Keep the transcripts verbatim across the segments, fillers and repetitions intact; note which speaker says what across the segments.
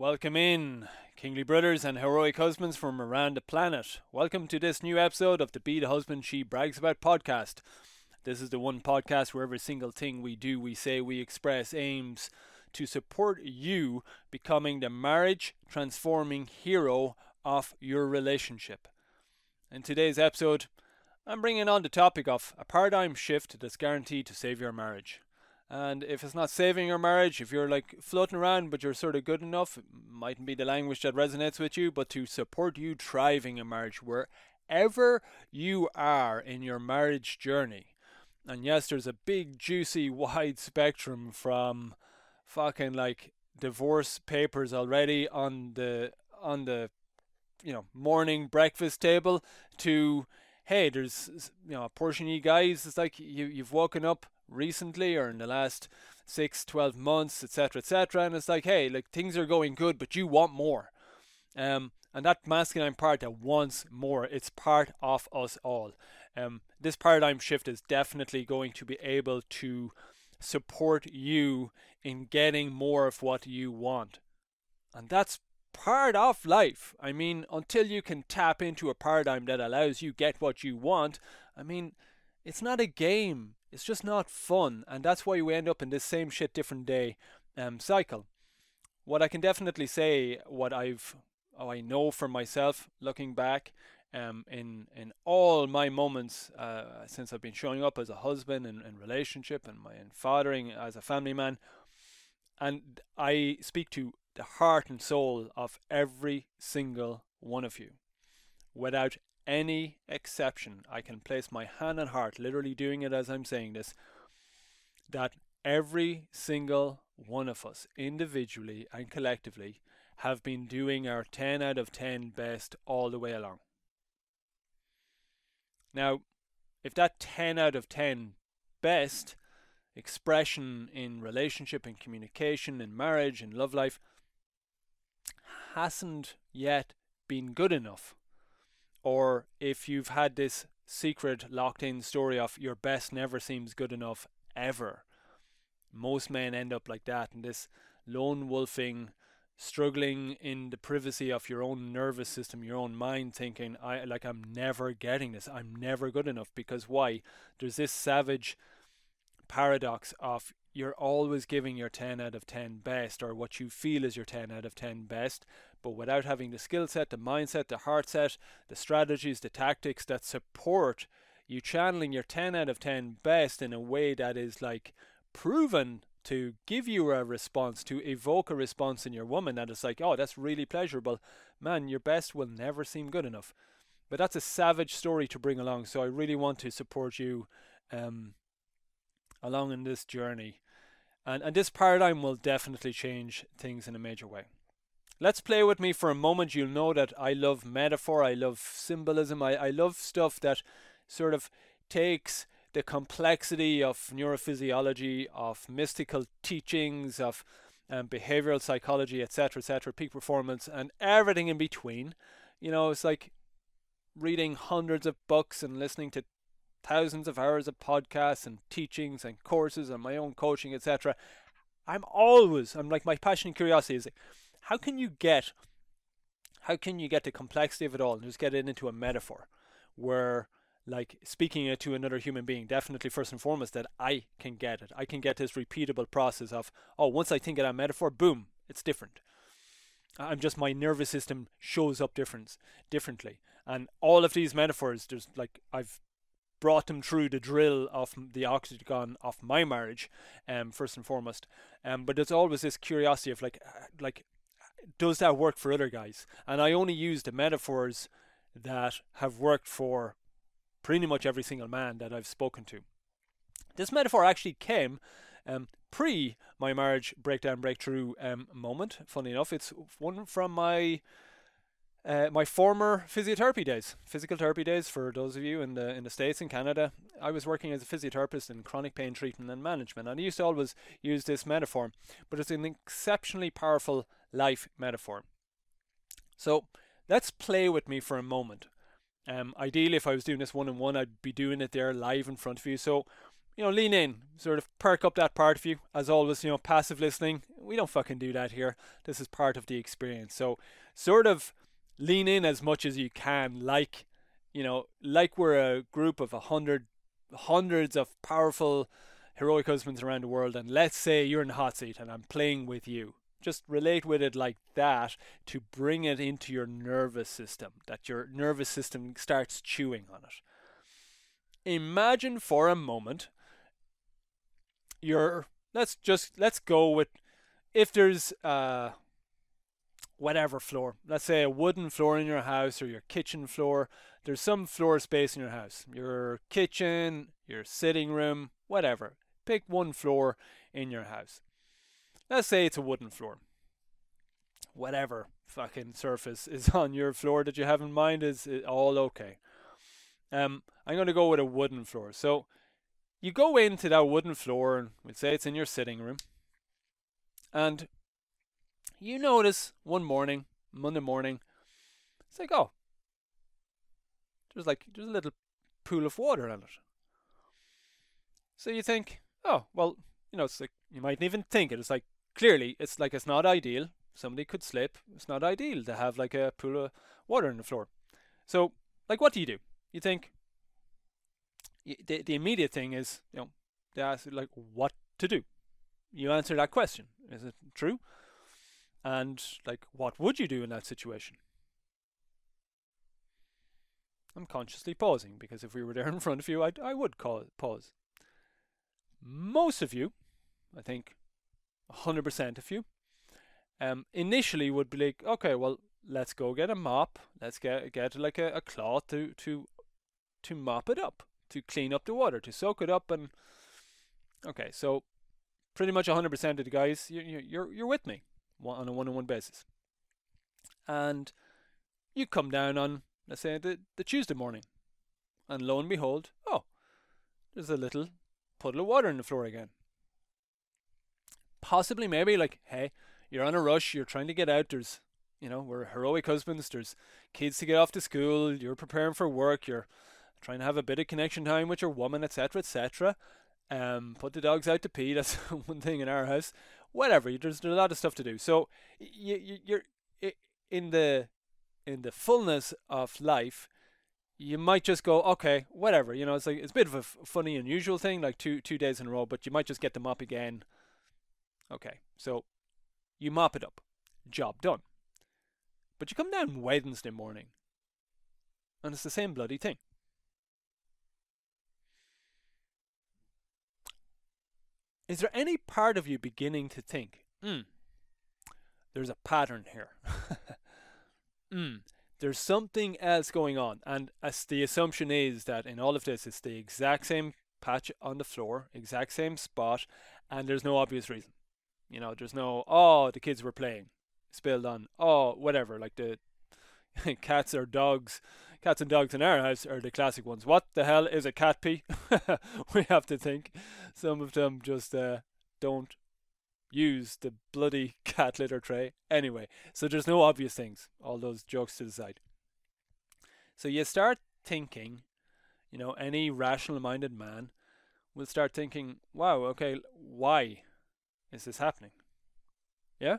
Speaker 1: Welcome in, kingly brothers and heroic husbands from around the planet. Welcome to this new episode of the Be the Husband She Brags About podcast. This is the one podcast where every single thing we do, we say, we express aims to support you becoming the marriage transforming hero of your relationship. In today's episode, I'm bringing on the topic of a paradigm shift that's guaranteed to save your marriage. And if it's not saving your marriage, if you're like floating around but you're sort of good enough, it mightn't be the language that resonates with you, but to support you thriving in marriage wherever you are in your marriage journey. And yes, there's a big, juicy, wide spectrum from fucking like divorce papers already on the on the you know morning breakfast table to hey, there's you know a portion of you guys. It's like you you've woken up recently or in the last six, twelve months, etc, etc, and it's like, hey, like things are going good but you want more, um and that masculine part that wants more, it's part of us all. Um this paradigm shift is definitely going to be able to support you in getting more of what you want, and that's part of life. I mean, until you can tap into a paradigm that allows you get what you want, I mean, it's not a game. It's just not fun, and that's why we end up in this same shit different day um, cycle. What I can definitely say, what I've, oh, I know for myself, looking back, um, in in all my moments uh, since I've been showing up as a husband and, and relationship and my and fathering as a family man, and I speak to the heart and soul of every single one of you, without any exception. I can place my hand on heart, literally doing it as I'm saying this, that every single one of us, individually and collectively, have been doing our ten out of ten best all the way along. Now, if that ten out of ten best expression in relationship and communication, in marriage, in love life, hasn't yet been good enough, or if you've had this secret locked in story of your best never seems good enough ever, most men end up like that, in this lone wolfing, struggling in the privacy of your own nervous system, your own mind, thinking, I like I'm never getting this, I'm never good enough. Because why? There's this savage paradox of you're always giving your ten out of ten best, or what you feel is your ten out of ten best, but without having the skill set, the mindset, the heart set, the strategies, the tactics that support you channeling your ten out of ten best in a way that is like proven to give you a response, to evoke a response in your woman that is like, oh, that's really pleasurable. Man, your best will never seem good enough. But that's a savage story to bring along, so I really want to support you um, along in this journey. And, and this paradigm will definitely change things in a major way. Let's play with me for a moment. You'll know that I love metaphor, I love symbolism, I, I love stuff that sort of takes the complexity of neurophysiology, of mystical teachings, of um, behavioral psychology, etc, etc, peak performance, and everything in between. You know, it's like reading hundreds of books and listening to thousands of hours of podcasts and teachings and courses and my own coaching, et cetera. I'm always, I'm like, my passion and curiosity is like, how can you get, how can you get the complexity of it all and just get it into a metaphor where, like, speaking it to another human being, definitely first and foremost, that I can get it. I can get this repeatable process of, oh, once I think of that metaphor, boom, it's different. I'm just, my nervous system shows up different, differently. And all of these metaphors, there's like, I've brought them through the drill of the octagon of my marriage, um, first and foremost. Um, but there's always this curiosity of like, like, does that work for other guys? And I only use the metaphors that have worked for pretty much every single man that I've spoken to. This metaphor actually came um, pre my marriage breakdown breakthrough um, moment. Funny enough, it's one from my uh, my former physiotherapy days, physical therapy days. For those of you in the in the States and Canada, I was working as a physiotherapist in chronic pain treatment and management, and I used to always use this metaphor, but it's an exceptionally powerful life metaphor. So let's play with me for a moment. Um, ideally, if I was doing this one-on-one, I'd be doing it there live in front of you. So, you know, lean in, sort of perk up that part of you. As always, you know, passive listening, We don't fucking do that here. This is part of the experience. So sort of lean in as much as you can, like, you know, like we're a group of a hundred, hundreds of powerful, heroic husbands around the world, and let's say you're in the hot seat and I'm playing with you. Just relate with it like that to bring it into your nervous system, that your nervous system starts chewing on it. Imagine for a moment you're, let's just, let's go with, if there's uh whatever floor, let's say a wooden floor in your house or your kitchen floor, there's some floor space in your house, your kitchen, your sitting room, whatever. Pick one floor in your house. Let's say it's a wooden floor. Whatever fucking surface is on your floor that you have in mind is all okay. Um, I'm going to go with a wooden floor. So you go into that wooden floor, and we'll say it's in your sitting room, and you notice one morning, Monday morning, it's like, oh, there's like, there's a little pool of water on it. So you think, oh, well, you know, it's like, you mightn't even think it. It's like, clearly, it's like, it's not ideal. Somebody could slip. It's not ideal to have like a pool of water on the floor. So, like, what do you do? You think, the, the immediate thing is, you know, they ask, like, what to do. You answer that question. Is it true? And, like, what would you do in that situation? I'm consciously pausing, because if we were there in front of you, I'd, I would call it pause. Most of you, I think one hundred percent of you, um, initially would be like, okay, well, let's go get a mop. Let's get get like a, a cloth to, to, to mop it up, to clean up the water, to soak it up. And okay, so pretty much one hundred percent of the guys, you, you, you're, you're with me on a one-on-one basis. And you come down on, let's say, the, the Tuesday morning, and lo and behold, oh, there's a little puddle of water on the floor again. Possibly, maybe, like, hey, you're on a rush, you're trying to get out, there's, you know, we're heroic husbands, there's kids to get off to school, you're preparing for work, you're trying to have a bit of connection time with your woman, etc, etc. Um, put the dogs out to pee, that's one thing in our house. Whatever, there's, there's a lot of stuff to do. So, you, you, you're, in the, in the fullness of life, you might just go, okay, whatever, you know, it's like, it's a bit of a f- funny, unusual thing, like two, two days in a row, but you might just get the mop again. Okay, so you mop it up. Job done. But you come down Wednesday morning, and it's the same bloody thing. Is there any part of you beginning to think, hmm, there's a pattern here? Hmm, there's something else going on. And as the assumption is that in all of this, it's the exact same patch on the floor, exact same spot, and there's no obvious reason. You know, there's no, oh, the kids were playing, spilled on, oh, whatever, like the cats or dogs, cats and dogs in our house are the classic ones. What the hell is a cat pee? We have to think. Some of them just uh, don't use the bloody cat litter tray. Anyway, so there's no obvious things, all those jokes to the side. So you start thinking, you know, any rational minded man will start thinking, wow, okay, why is this happening? Yeah?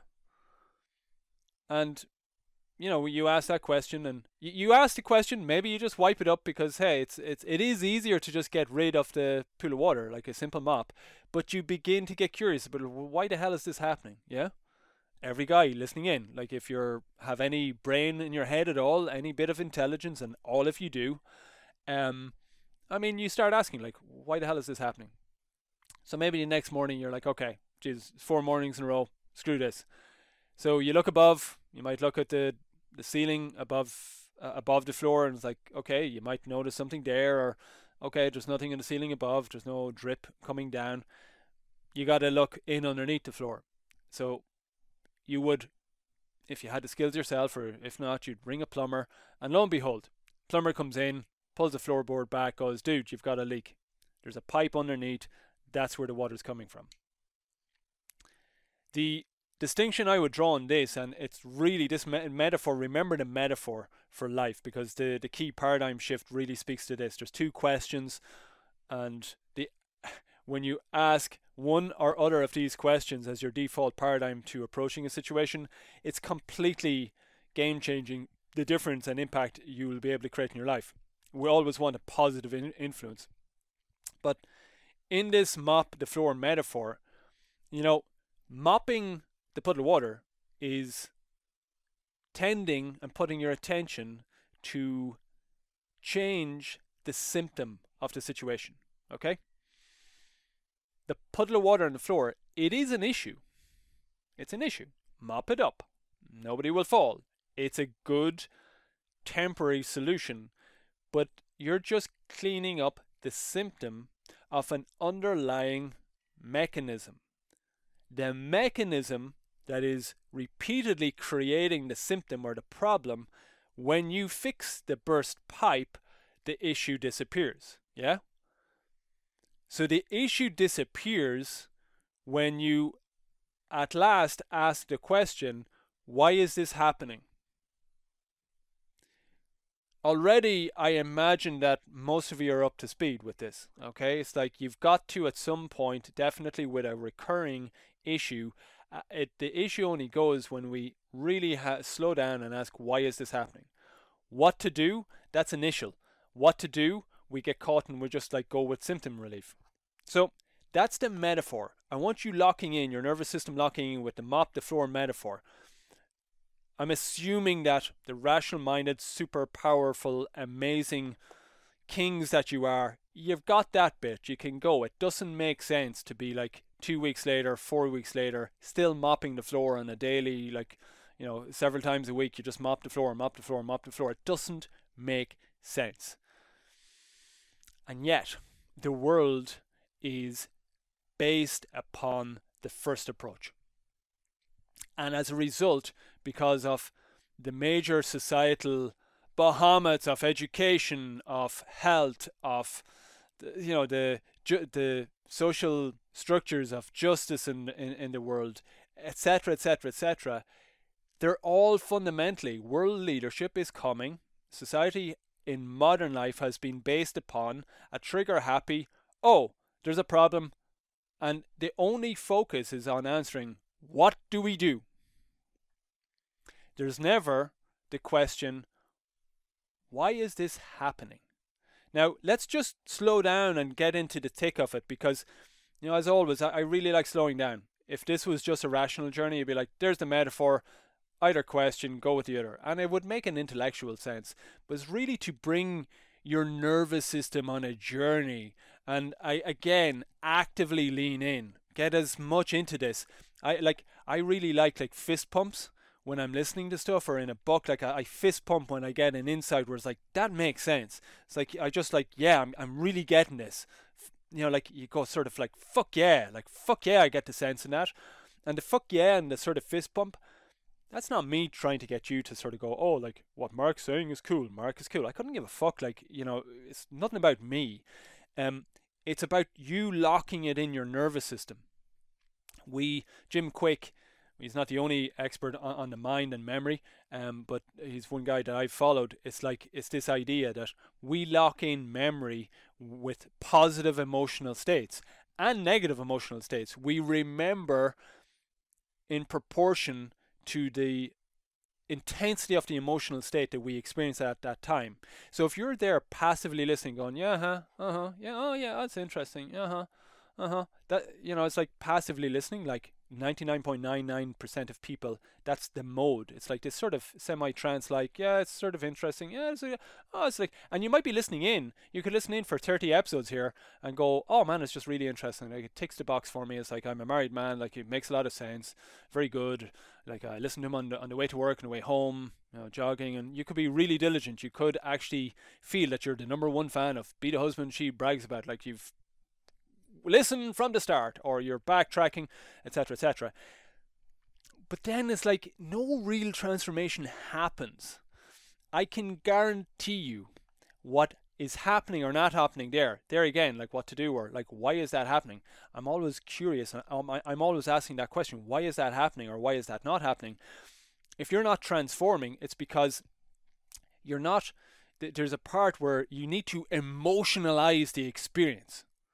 Speaker 1: And, you know, you ask that question, and you, you ask the question, maybe you just wipe it up because, hey, it's it's it is easier to just get rid of the pool of water, like a simple mop. But you begin to get curious about, well, why the hell is this happening? Yeah? Every guy listening in, like, if you have any brain in your head at all, any bit of intelligence, and all if you do, um, I mean, you start asking, like, why the hell is this happening? So maybe the next morning you're like, okay, geez, four mornings in a row, screw this. So you look above, you might look at the, the ceiling above uh, above the floor, and it's like, okay, you might notice something there, or okay, there's nothing in the ceiling above, there's no drip coming down. You got to look in underneath the floor. So you would, if you had the skills yourself, or if not, you'd ring a plumber, and lo and behold, plumber comes in, pulls the floorboard back, goes, dude, you've got a leak. There's a pipe underneath, that's where the water's coming from. The distinction I would draw on this, and it's really this me- metaphor, remember the metaphor for life, because the, the key paradigm shift really speaks to this. There's two questions, and the when you ask one or other of these questions as your default paradigm to approaching a situation, it's completely game changing the difference and impact you will be able to create in your life. We always want a positive in- influence. But in this mop the floor metaphor, you know, mopping the puddle of water is tending and putting your attention to change the symptom of the situation. Okay? The puddle of water on the floor, it is an issue. It's an issue. Mop it up. Nobody will fall. It's a good temporary solution, but you're just cleaning up the symptom of an underlying mechanism. The mechanism that is repeatedly creating the symptom or the problem, when you fix the burst pipe, the issue disappears. Yeah? So the issue disappears when you at last ask the question, why is this happening? Already, I imagine that most of you are up to speed with this, okay? It's like you've got to, at some point, definitely with a recurring issue, uh, it, the issue only goes when we really ha- slow down and ask, why is this happening? What to do? That's initial. What to do? We get caught and we just like go with symptom relief. So that's the metaphor. I want you locking in, your nervous system locking in with the mop the floor metaphor. I'm assuming that the rational-minded, super powerful, amazing kings that you are, you've got that bit. You can go. It doesn't make sense to be like two weeks later, four weeks later, still mopping the floor on a daily, like, you know, several times a week. You just mop the floor, mop the floor, mop the floor. It doesn't make sense. And yet, the world is based upon the first approach. And as a result, because of the major societal behemoths of education, of health, of the, you know the the social structures of justice in, in, in the world, et cetera, et cetera, et cetera, they're all fundamentally, world leadership is coming. Society in modern life has been based upon a trigger-happy, oh, there's a problem, and the only focus is on answering, what do we do? There's never the question, why is this happening? Now, let's just slow down and get into the thick of it because, you know, as always, I, I really like slowing down. If this was just a rational journey, it'd be like, there's the metaphor, either question, go with the other. And it would make an intellectual sense. But it's really to bring your nervous system on a journey and, I again, actively lean in. Get as much into this. I like. I really like like fist pumps when I'm listening to stuff or in a book. Like I, I fist pump when I get an insight where it's like, that makes sense. It's like I just like, yeah, I'm I'm really getting this. You know, like you go sort of like, fuck yeah, like fuck yeah, I get the sense in that. And the fuck yeah and the sort of fist pump, that's not me trying to get you to sort of go, oh, like what Mark's saying is cool. Mark is cool. I couldn't give a fuck. Like, you know, it's nothing about me. Um, it's about you locking it in your nervous system. We, Jim Kwik, he's not the only expert on, on the mind and memory, um, but he's one guy that I've followed. It's like, it's this idea that we lock in memory with positive emotional states and negative emotional states. We remember in proportion to the intensity of the emotional state that we experience at that time. So if you're there passively listening, going, yeah, huh, uh-huh, yeah, oh yeah, that's interesting, uh-huh, uh-huh, that, you know, it's like passively listening, like ninety-nine point nine nine percent of people, that's the mode. It's like this sort of semi-trance, like, yeah, it's sort of interesting, yeah, it's like, oh, it's like, and you might be listening in, you could listen in for thirty episodes here and go, oh man, it's just really interesting, like it ticks the box for me. It's like, I'm a married man, like it makes a lot of sense, very good, like I listen to him on the, on the way to work and the way home, you know, jogging, and you could be really diligent. You could actually feel that you're the number one fan of Be the Husband She Brags About, like you've listened from the start, or you're backtracking, etc, etc. But then it's like no real transformation happens. I can guarantee you what is happening or not happening there. There again, like what to do, or like why is that happening? I'm always curious, and I'm, I'm always asking that question, why is that happening or why is that not happening? If you're not transforming, it's because you're not, there's a part where you need to emotionalize the experience.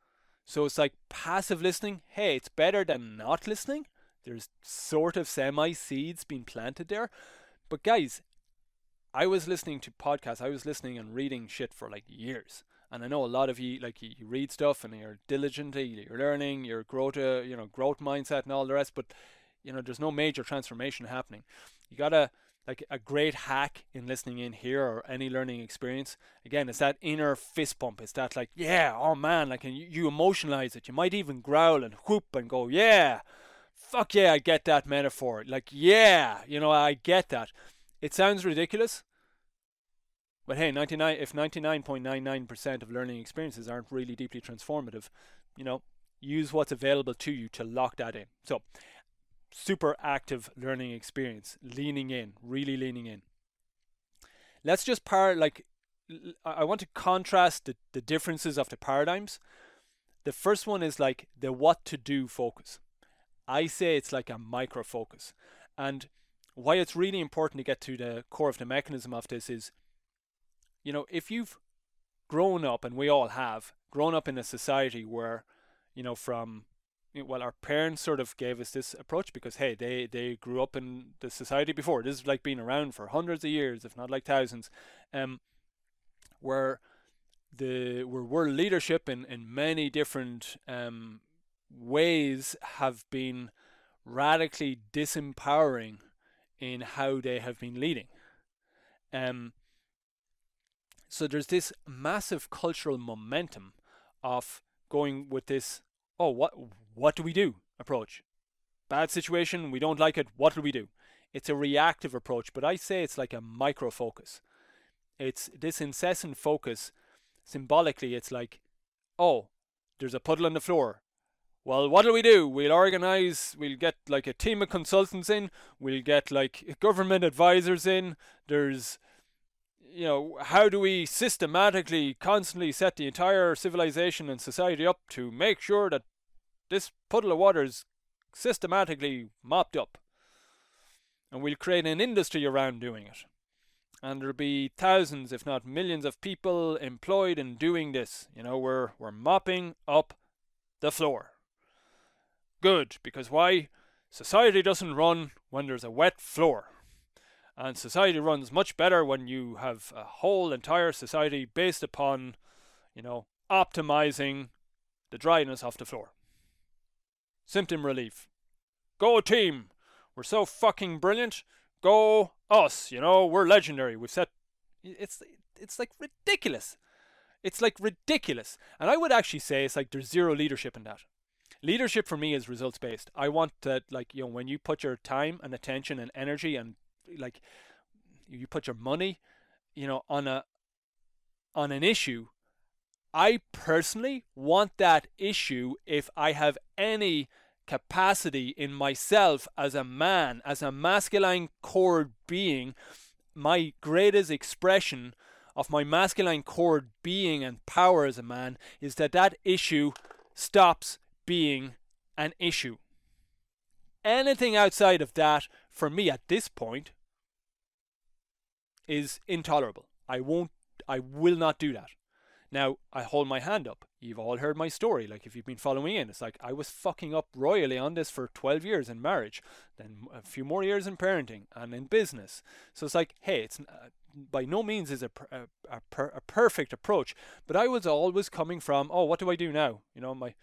Speaker 1: So it's like passive listening. Hey, it's better than not listening. There's sort of semi seeds being planted there. But guys, I was listening to podcasts. I was listening and reading shit for like years. And I know a lot of you, like, you read stuff and you're diligently, you're learning, you're growth, uh, you know, growth mindset and all the rest. But, you know, there's no major transformation happening. You gotta, like, a great hack in listening in here or any learning experience. Again, it's that inner fist pump. It's that, like, yeah, oh man, like, and you, you emotionalize it. You might even growl and whoop and go, yeah, fuck yeah, I get that metaphor. Like, yeah, you know, I get that. It sounds ridiculous, but hey, ninety-nine if ninety-nine point nine nine percent of learning experiences aren't really deeply transformative, you know, use what's available to you to lock that in. So, super active learning experience, leaning in, really leaning in. Let's just par like, I want to contrast the, the differences of the paradigms. The first one is like the what to do focus. I say it's like a micro focus. And why it's really important to get to the core of the mechanism of this is, you know, if you've grown up, and we all have, grown up in a society where, you know, from, well, our parents sort of gave us this approach because, hey, they, they grew up in the society before. This is like been around for hundreds of years, if not like thousands, um, where the where world leadership in, in many different um, ways have been radically disempowering in how they have been leading. Um, so there's this massive cultural momentum of going with this, oh, what what do we do approach? Bad situation, we don't like it, what do we do? It's a reactive approach, but I say it's like a micro focus. It's this incessant focus. Symbolically, it's like, oh, there's a puddle on the floor. Well, what do we do? We'll organize, we'll get like a team of consultants in, we'll get like government advisors in, there's, you know, how do we systematically, constantly set the entire civilization and society up to make sure that this puddle of water is systematically mopped up? And we'll create an industry around doing it. And there'll be thousands, if not millions of people employed in doing this. You know, we're, we're mopping up the floor. Good, because why? Society doesn't run when there's a wet floor. And society runs much better when you have a whole entire society based upon, you know, optimizing the dryness of the floor. Symptom relief. Go team! We're so fucking brilliant. Go us! You know, we're legendary. We've set... It's, it's like ridiculous. It's like ridiculous. And I would actually say it's like there's zero leadership in that. Leadership for me is results based. I want that, like, you know, when you put your time and attention and energy and like you put your money, you know, on a on an issue, I personally want that issue, if I have any capacity in myself as a man, as a masculine core being, my greatest expression of my masculine core being and power as a man is that that issue stops being an issue. Anything outside of that, for me at this point, is intolerable. I won't, I will not do that. Now, I hold my hand up. You've all heard my story. Like, if you've been following in, it's like I was fucking up royally on this for twelve years in marriage, then a few more years in parenting and in business. So it's like, hey, it's uh, by no means is a, a, a, a perfect approach, but I was always coming from, oh, what do I do now? You know, my...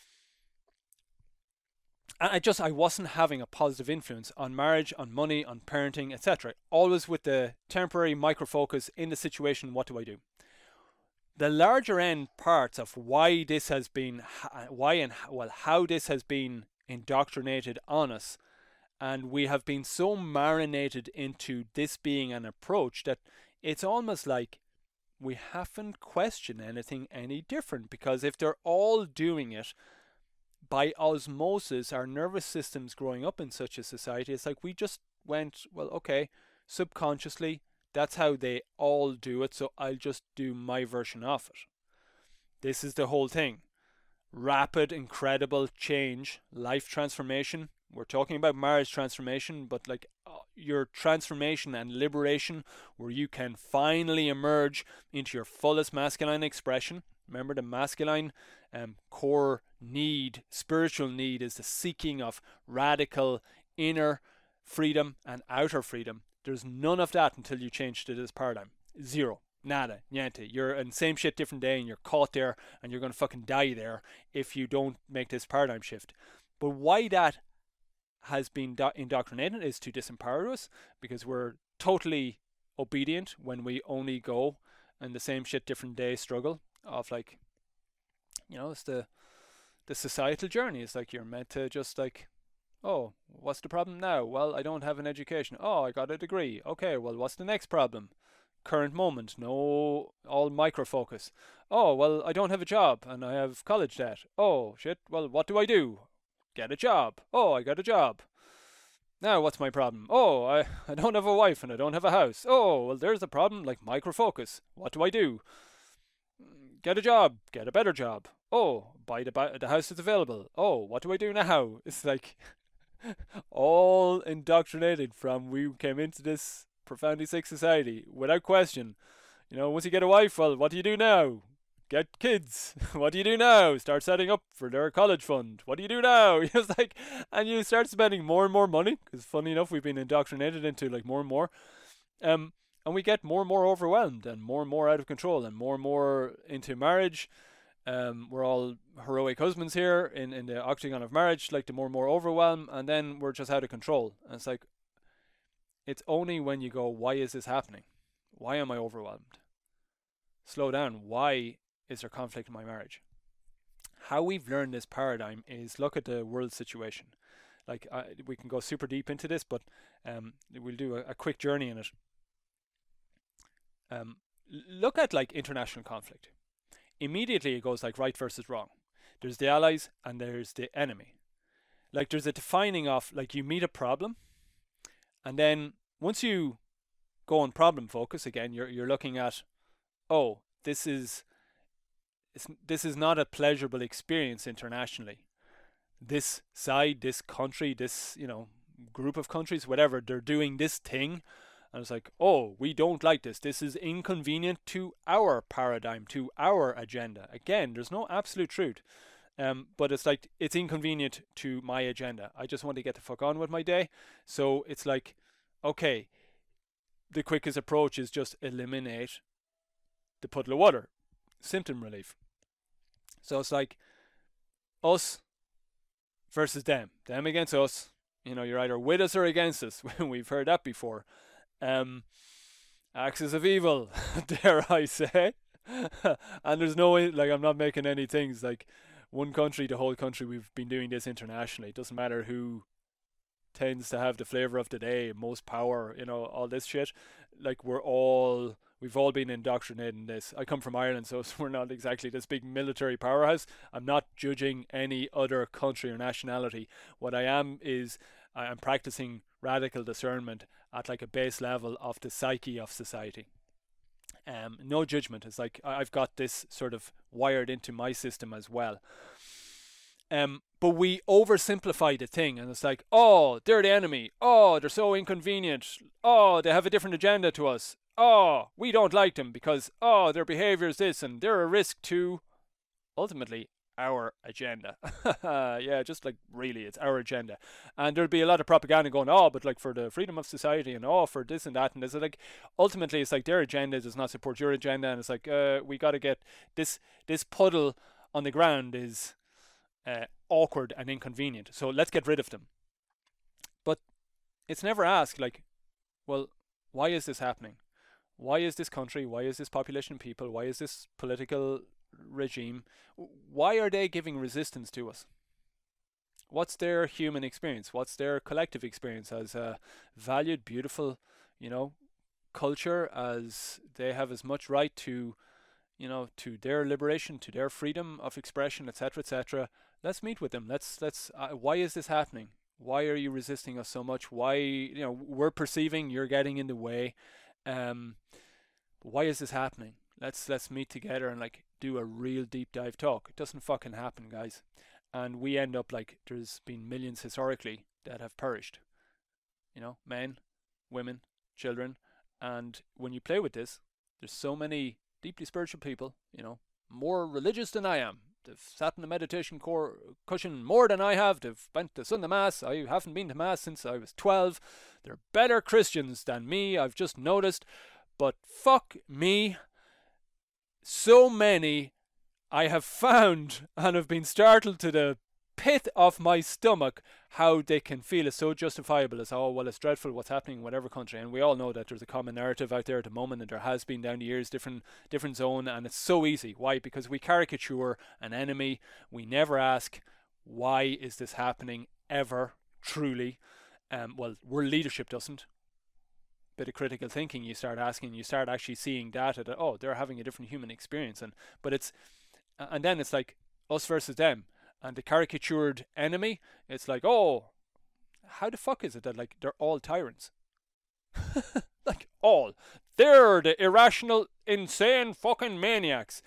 Speaker 1: And I just, I wasn't having a positive influence on marriage, on money, on parenting, et cetera. Always with the temporary micro-focus in the situation, what do I do? The larger end parts of why this has been, why and well, how this has been indoctrinated on us, and we have been so marinated into this being an approach that it's almost like we haven't questioned anything any different, because if they're all doing it by osmosis, our nervous systems growing up in such a society, it's like we just went, well, okay, subconsciously, that's how they all do it, so I'll just do my version of it. This is the whole thing. Rapid, incredible change, life transformation. We're talking about marriage transformation, but like uh, your transformation and liberation, where you can finally emerge into your fullest masculine expression. Remember, the masculine um, core need, spiritual need, is the seeking of radical inner freedom and outer freedom. There's none of that until you change to this paradigm. Zero. Nada. Niente. You're in same shit, different day, and you're caught there, and you're going to fucking die there if you don't make this paradigm shift. But why that has been do- indoctrinated is to disempower us, because we're totally obedient when we only go in the same shit, different day struggle of, like, you know, it's the the societal journey. It's like you're meant to just, like, oh, what's the problem now? Well, I don't have an education. Oh, I got a degree. Okay, well, what's the next problem? Current moment, no, all micro focus. Oh, well, I don't have a job and I have college debt. Oh, shit, well, what do I do? Get a job. Oh, I got a job. Now, what's my problem? Oh, I, I don't have a wife and I don't have a house. Oh, well, there's a problem, like micro focus. What do I do? Get a job, get a better job. Oh, buy the, buy the house that's available. Oh, what do I do now? It's like all indoctrinated from we came into this profoundly sick society without question. You know, once you get a wife, well, what do you do now? Get kids. What do you do now? Start setting up for their college fund. What do you do now? It's like, and you start spending more and more money, because funny enough, we've been indoctrinated into, like, more and more. Um, and we get more and more overwhelmed and more and more out of control and more and more into marriage. Um, we're all heroic husbands here in, in the octagon of marriage, like the more and more overwhelm, and then we're just out of control. And it's like, it's only when you go, why is this happening? Why am I overwhelmed? Slow down. Why is there conflict in my marriage? How we've learned this paradigm is look at the world situation. Like, uh, we can go super deep into this, but um, we'll do a, a quick journey in it. Um, look at, like, international conflict. Immediately it goes like right versus wrong. There's the allies and there's the enemy. Like, there's a defining of, like, you meet a problem, and then once you go on problem focus again, you're you're looking at, oh, this is it's, this is not a pleasurable experience internationally. This side, this country, this, you know, group of countries, whatever, they're doing this thing. And it's like, oh, we don't like this. This is inconvenient to our paradigm, to our agenda. Again, there's no absolute truth. Um, but it's like, it's inconvenient to my agenda. I just want to get the fuck on with my day. So it's like, okay, the quickest approach is just eliminate the puddle of water. Symptom relief. So it's like us versus them. Them against us. You know, you're either with us or against us. We've heard that before. Um, axis of evil, dare I say. And there's no, like, I'm not making any things like one country, the whole country. We've been doing this internationally. It doesn't matter who tends to have the flavor of the day, most power, you know, all this shit. Like, we're all, we've all been indoctrinated in this. I come from Ireland, so we're not exactly this big military powerhouse. I'm not judging any other country or nationality. What I am is I'm practicing radical discernment at, like, a base level of the psyche of society. Um, no judgment. It's like I've got this sort of wired into my system as well. Um, but we oversimplify the thing, and it's like, oh, they're the enemy. Oh, they're so inconvenient. Oh, they have a different agenda to us. Oh, we don't like them because, oh, their behavior is this, and they're a risk to, ultimately, our agenda. Yeah, just like, really, it's our agenda. And there'll be a lot of propaganda going, oh, but, like, for the freedom of society, and oh, for this and that, and it's like, ultimately, it's like their agenda does not support your agenda, and it's like, uh, we got to get this this puddle on the ground is uh, awkward and inconvenient, so let's get rid of them. But it's never asked, like, well, why is this happening? Why is this country, why is this population of people, why is this political regime, why are they giving resistance to us? What's their human experience? What's their collective experience as a valued, beautiful, you know, culture, as they have as much right to, you know, to their liberation, to their freedom of expression, etc, etc. Let's meet with them. Let's let's uh, why is this happening? Why are you resisting us so much? Why, you know, we're perceiving you're getting in the way. Um why is this happening? Let's let's meet together and, like, do a real deep dive talk. It doesn't fucking happen, guys. And we end up, like, there's been millions historically that have perished. You know, men, women, children. And when you play with this, there's so many deeply spiritual people, you know, more religious than I am. They've sat in a meditation cor- cushion more than I have. They've went to Sunday Mass. I haven't been to Mass since I was twelve. They're better Christians than me, I've just noticed. But fuck me. So many I have found and have been startled to the pit of my stomach how they can feel it so justifiable as, oh, well, it's dreadful what's happening in whatever country. And we all know that there's a common narrative out there at the moment, and there has been down the years, different different zone, and it's so easy. Why? Because we caricature an enemy. We never ask, why is this happening ever, truly? Um, well, world leadership doesn't. Bit of critical thinking, you start asking, you start actually seeing data that, oh, they're having a different human experience. And but it's and then it's like us versus them. And the caricatured enemy, it's like, oh, how the fuck is it that, like, they're all tyrants? Like, all. They're the irrational, insane fucking maniacs.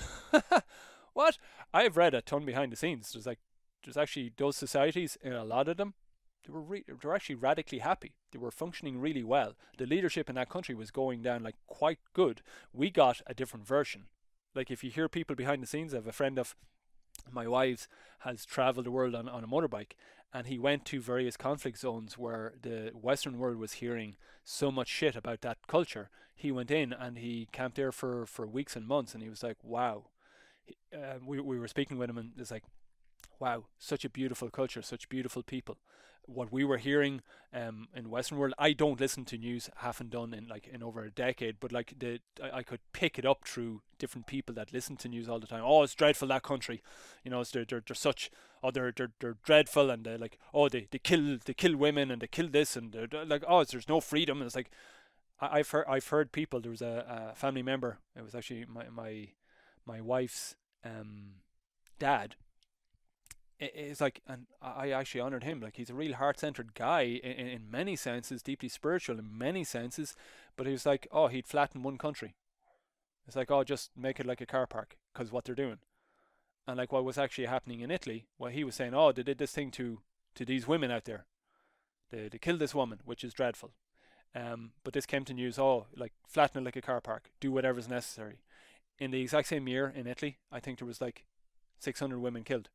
Speaker 1: What? I've read a ton behind the scenes. There's like, there's actually those societies, in a lot of them, they were re- they were actually radically happy. They were functioning really well. The leadership in that country was going down, like, quite good. We got a different version. Like, if you hear people behind the scenes, I have a friend of my wife's has travelled the world on, on a motorbike, and he went to various conflict zones where the Western world was hearing so much shit about that culture. He went in and he camped there for, for weeks and months, and he was like, wow. He, uh, we, we were speaking with him, and it's like, wow, such a beautiful culture, such beautiful people. What we were hearing um, in Western world, I don't listen to news, haven't done in like in over a decade, but like the I, I could pick it up through different people that listen to news all the time. Oh, it's dreadful, that country, you know, it's they're they're, they're such, oh, they're they're they're dreadful, and they're like, oh, they, they kill they kill women, and they kill this, and they're, they're like, oh, there's no freedom. And it's like, I, I've heard I've heard people. There was a, a family member. It was actually my my my wife's um dad. It's like, and I actually honored him. Like, he's a real heart-centered guy in, in many senses, deeply spiritual in many senses. But he was like, oh, he'd flatten one country. It's like, oh, just make it like a car park, because what they're doing. And like what was actually happening in Italy, well, he was saying, oh, they did this thing to to these women out there. They they killed this woman, which is dreadful. Um, but this came to news, oh, like, flatten it like a car park, do whatever's necessary. In the exact same year in Italy, I think there was like six hundred women killed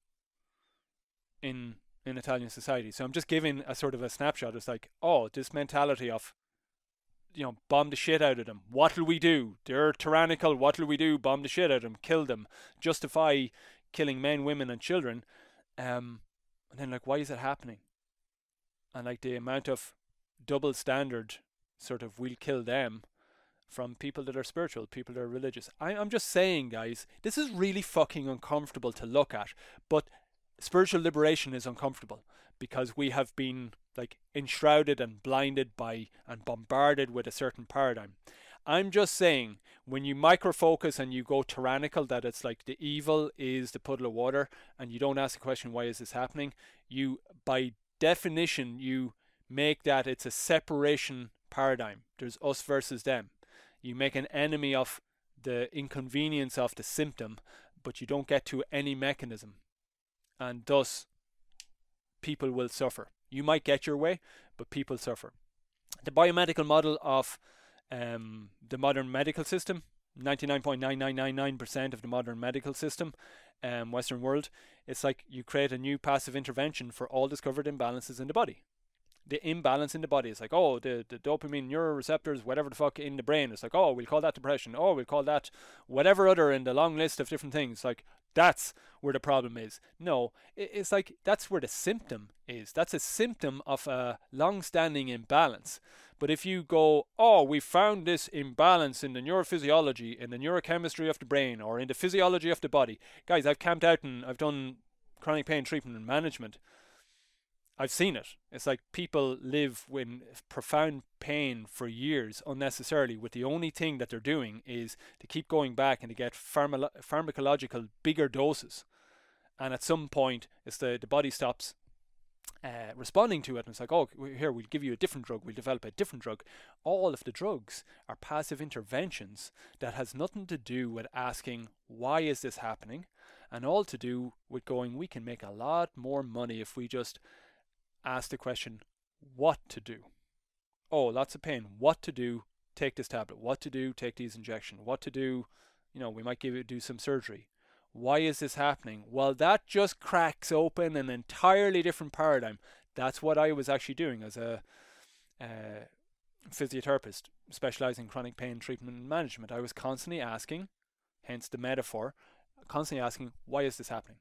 Speaker 1: in in Italian society. So I'm just giving a sort of a snapshot. It's like, oh, this mentality of, you know, bomb the shit out of them. What'll we do? They're tyrannical. What'll we do? Bomb the shit out of them. Kill them. Justify killing men, women, and children. Um, and then, like, why is it happening? And like the amount of double standard sort of, we'll kill them, from people that are spiritual, people that are religious. I, I'm just saying, guys, this is really fucking uncomfortable to look at, but spiritual liberation is uncomfortable because we have been like enshrouded and blinded by and bombarded with a certain paradigm. I'm just saying, when you micro-focus and you go tyrannical, that it's like the evil is the puddle of water, and you don't ask the question, why is this happening? You, by definition, you make that it's a separation paradigm. There's us versus them. You make an enemy of the inconvenience of the symptom, but you don't get to any mechanism. And thus, people will suffer. You might get your way, but people suffer. The biomedical model of um, the modern medical system, ninety-nine point nine nine nine nine percent of the modern medical system, um, Western world, it's like you create a new passive intervention for all discovered imbalances in the body. The imbalance in the body is like, oh, the, the dopamine neuroreceptors, whatever the fuck in the brain. It's like, oh, we'll call that depression. Oh, we'll call that whatever other in the long list of different things. Like, that's where the problem is. No, it's like, that's where the symptom is. That's a symptom of a long-standing imbalance. But if you go, oh, we found this imbalance in the neurophysiology, in the neurochemistry of the brain, or in the physiology of the body. Guys, I've camped out and I've done chronic pain treatment and management. I've seen it. It's like people live in profound pain for years unnecessarily, with the only thing that they're doing is to keep going back and to get pharma- pharmacological bigger doses. And at some point, it's the, the body stops uh, responding to it. And it's like, oh, here, we'll give you a different drug. We'll develop a different drug. All of the drugs are passive interventions that has nothing to do with asking, why is this happening? And all to do with going, we can make a lot more money if we just ask the question, what to do? Oh, lots of pain. What to do? Take this tablet. What to do? Take these injections. What to do? you know, we might give it do some surgery. Why is this happening? Well, that just cracks open an entirely different paradigm. That's what I was actually doing as a uh, physiotherapist specializing in chronic pain treatment and management. I was constantly asking, hence the metaphor, constantly asking, why is this happening?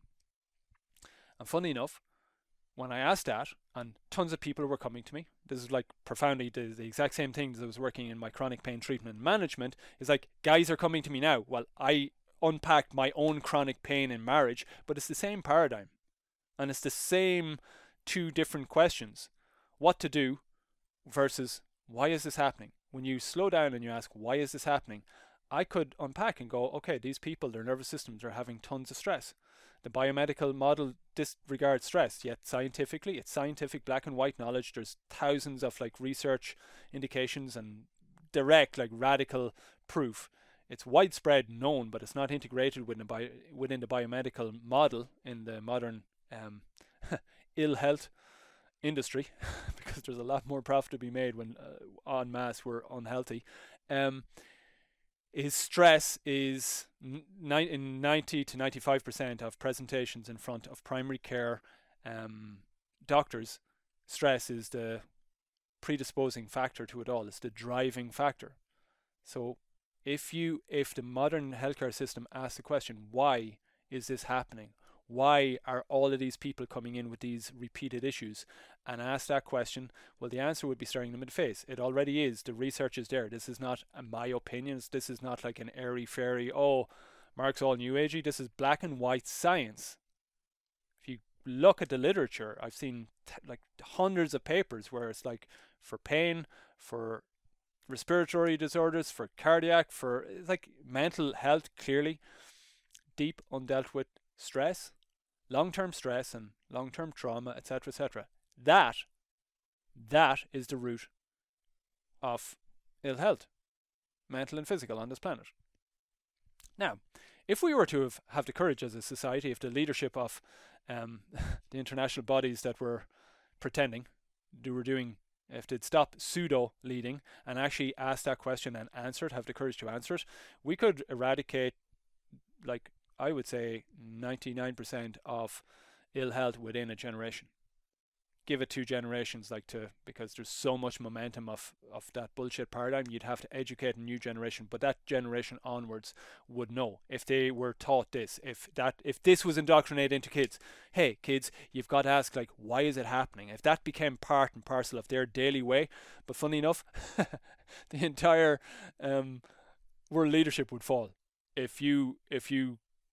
Speaker 1: And funny enough, when I asked that, and tons of people were coming to me, this is like profoundly the, the exact same thing as I was working in my chronic pain treatment and management, is like guys are coming to me now. Well, I unpacked my own chronic pain in marriage, but it's the same paradigm. And it's the same two different questions. What to do versus why is this happening? When you slow down and you ask, why is this happening? I could unpack and go, okay, these people, their nervous systems are having tons of stress. The biomedical model disregards stress, yet scientifically, it's scientific black and white knowledge. There's thousands of like research indications and direct, like radical proof. It's widespread known, but it's not integrated within, bio, within the biomedical model in the modern um, ill health industry, because there's a lot more profit to be made when uh, en masse we're unhealthy. Um, is stress is ni- in ninety to ninety-five percent of presentations in front of primary care um, doctors. Stress is the predisposing factor to it all. It's the driving factor. So if you if the modern healthcare system asks the question, why is this happening? Why are all of these people coming in with these repeated issues? And ask that question, well, the answer would be staring them in the face. It already is. The research is there. This is not my opinions. This is not like an airy-fairy, oh, Mark's all new agey. This is black and white science. If you look at the literature, I've seen t- like hundreds of papers where it's like for pain, for respiratory disorders, for cardiac, for like mental health, clearly, deep undealt with stress, long-term stress and long-term trauma, et cetera, et cetera. That, that is the root of ill health, mental and physical, on this planet. Now, if we were to have, have the courage as a society, if the leadership of um, the international bodies that were pretending they were doing, if they'd stop pseudo-leading and actually ask that question and answer it, have the courage to answer it, we could eradicate, like, I would say ninety-nine percent of ill health within a generation. Give it two generations, like to because there's so much momentum of, of that bullshit paradigm, you'd have to educate a new generation, but that generation onwards would know if they were taught this, if that if this was indoctrinated into kids, hey kids, you've got to ask, like, why is it happening? If that became part and parcel of their daily way, but funny enough, the entire um, world leadership would fall. If you if you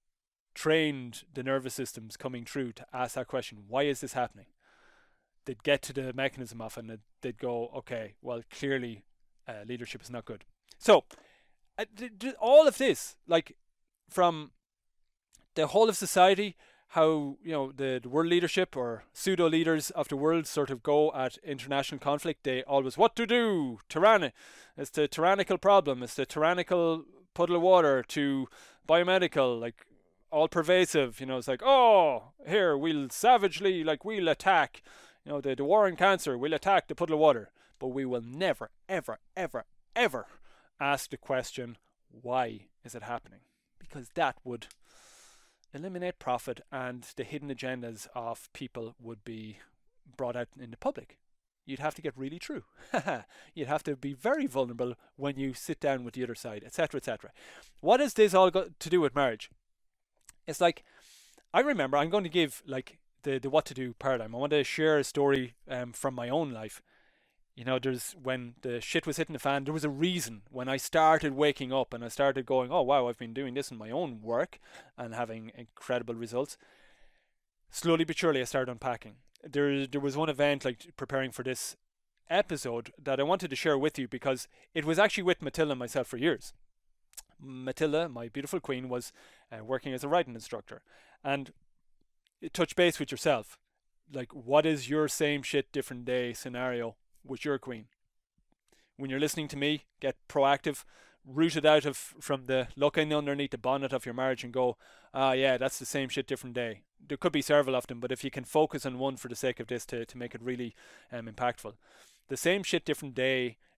Speaker 1: trained the nervous systems coming through to ask that question, why is this happening? They'd get to the mechanism of it and they'd go, okay, well, clearly uh, leadership is not good. So uh, d- d- all of this, like from the whole of society, how, you know, the, the world leadership or pseudo leaders of the world sort of go at international conflict, they always, what to do? Tyranny. It's the tyrannical problem. It's the tyrannical puddle of water to biomedical, like, all pervasive, you know, it's like, oh, here, we'll savagely, like, we'll attack, you know, the, the war on cancer, we'll attack the puddle of water, but we will never, ever, ever, ever ask the question, why is it happening? Because that would eliminate profit and the hidden agendas of people would be brought out in the public. You'd have to get really true. You'd have to be very vulnerable when you sit down with the other side, et cetera, et cetera. What has this all got to do with marriage? It's like, I remember, I'm going to give like the, the what to do paradigm. I want to share a story um, from my own life. You know, there's when the shit was hitting the fan, there was a reason when I started waking up and I started going, oh wow, I've been doing this in my own work and having incredible results. Slowly but surely I started unpacking. There, there was one event, like preparing for this episode, that I wanted to share with you because it was actually with Matilda and myself for years. Matilda, my beautiful queen, was uh, working as a writing instructor, and touch base with yourself, like, what is your same shit different day scenario with your queen? When you're listening to me, get proactive, root it out of from the looking underneath the bonnet of your marriage and go, ah yeah, that's the same shit different day. There could be several of them, but if you can focus on one for the sake of this to, to make it really um, impactful. The same shit different day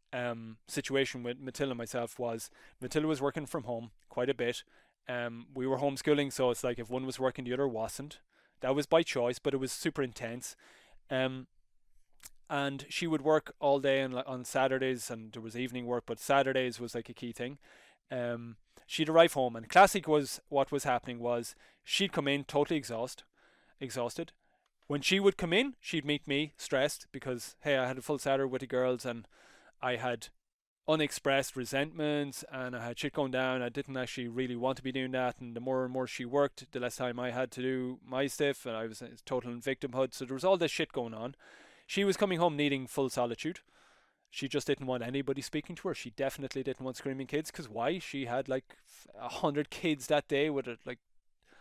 Speaker 1: um, situation with Matilda and myself was Matilda was working from home quite a bit. Um, we were homeschooling, so it's like if one was working, the other wasn't. That was by choice, but it was super intense. Um, and she would work all day on, on Saturdays, and there was evening work, but Saturdays was like a key thing. Um, she'd arrive home, and classic was what was happening was she'd come in totally exhausted, exhausted. When she would come in, she'd meet me stressed because, hey, I had a full Saturday with the girls and I had unexpressed resentments and I had shit going down. I didn't actually really want to be doing that. And the more and more she worked, the less time I had to do my stuff. And I was total in victimhood. So there was all this shit going on. She was coming home needing full solitude. She just didn't want anybody speaking to her. She definitely didn't want screaming kids. Because why? She had like a hundred kids that day with it, like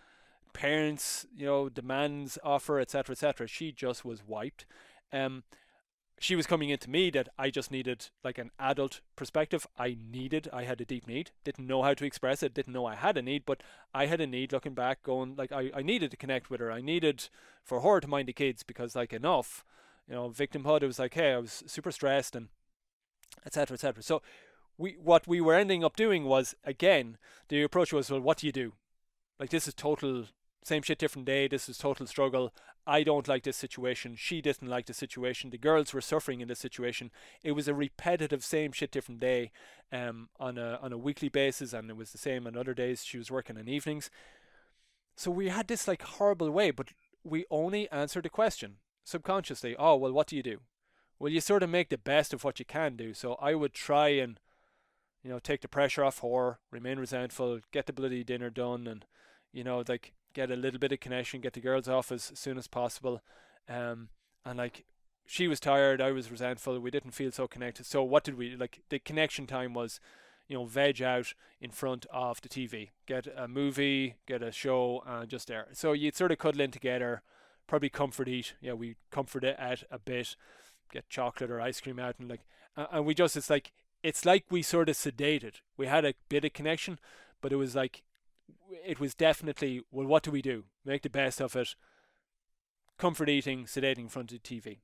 Speaker 1: parents, you know, demands, offer, et cetera, et cetera. She just was wiped. Um, she was coming into me that I just needed like an adult perspective. I needed, I had a deep need. Didn't know how to express it. Didn't know I had a need, but I had a need looking back going like I, I needed to connect with her. I needed for her to mind the kids because like enough, you know, victimhood. It was like, hey, I was super stressed and et cetera, et cetera. So we, what we were ending up doing was, again, the approach was, well, what do you do? Like this is total same shit, different day. This is total struggle. I don't like this situation. She didn't like the situation. The girls were suffering in this situation. It was a repetitive same shit, different day um, on a on a weekly basis, and it was the same on other days. She was working in evenings. So we had this like horrible way, but we only answered the question subconsciously. Oh, well, what do you do? Well, you sort of make the best of what you can do. So I would try and, you know, take the pressure off her, remain resentful, get the bloody dinner done, and, you know, like, get a little bit of connection, get the girls off as soon as possible. Um, and like, she was tired, I was resentful, we didn't feel so connected. So what did we, like, the connection time was, you know, veg out in front of the T V, get a movie, get a show, and uh, just there. So you'd sort of cuddle in together, probably comfort eat. Yeah, we comfort it at a bit, get chocolate or ice cream out, and like, uh, and we just, it's like, it's like we sort of sedated. We had a bit of connection, but it was like, it was definitely, well, what do we do? Make the best of it. Comfort eating, sedating in front of the T V.